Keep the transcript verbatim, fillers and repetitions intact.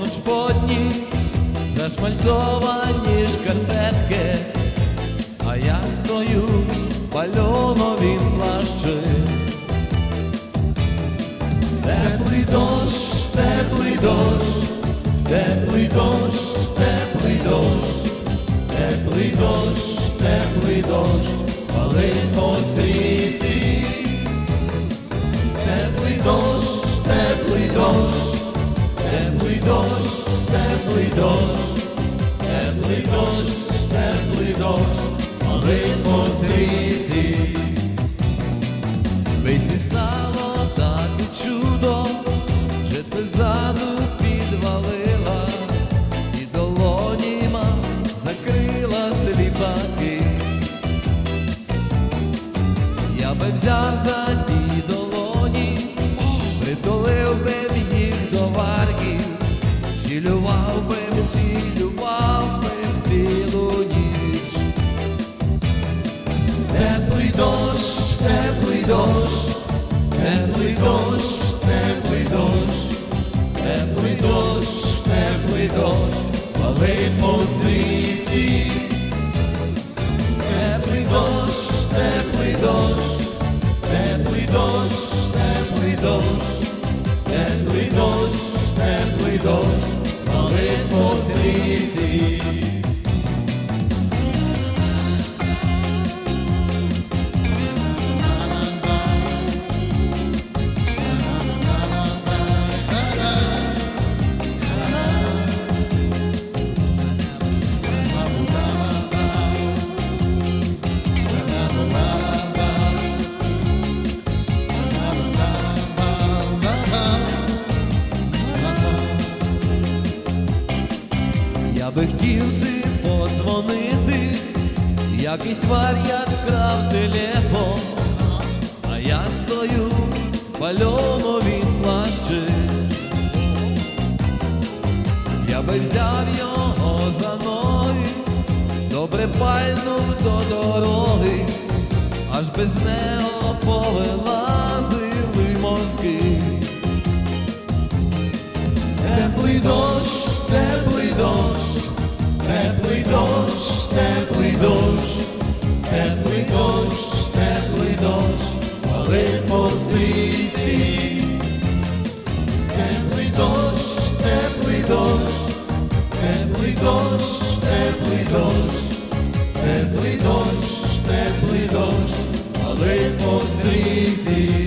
сподні, зашмальцовані шкарпетки, а я стою в пальоновім плащі. Теплий дощ, теплий дощ, теплий дощ, теплий дощ, теплий дощ, теплий дощ, палить по стрісі. Теплий дощ, теплий дощ, теплий дощ, теплий дощ, теплий дощ, теплий дощ, палить по стрісі. Весі стало таке чудо, що ти ззаду підвалила і долоніма закрила сліпаки. Я би взяв за ті долоні, притулив би їх до варки, цілював би, цілював би цілу ніч. Теплий дощ, теплий дощ, теплий дощ, теплий дощ, теплий дощ, теплий дощ, палить по стрісі. Теплий дощ, теплий дощ, теплий дощ, теплий дощ, теплий дощ, теплий дощ, палить по стрісі. Я би хотів ти подзвонити, якийсь вар'ят крав телефон, а я стою в пальоновім плащі. Я би взяв його за ноги, добре пальнув до дороги, аж без нього повилазили мозки. Теплий дощ, теплий дощ, теплий дощ, теплий дощ, теплий дощ, теплий дощ, палить по стрісі. Теплий дощ, теплий дощ, теплий дощ, теплий дощ, теплий дощ, теплий дощ, палить по стрісі.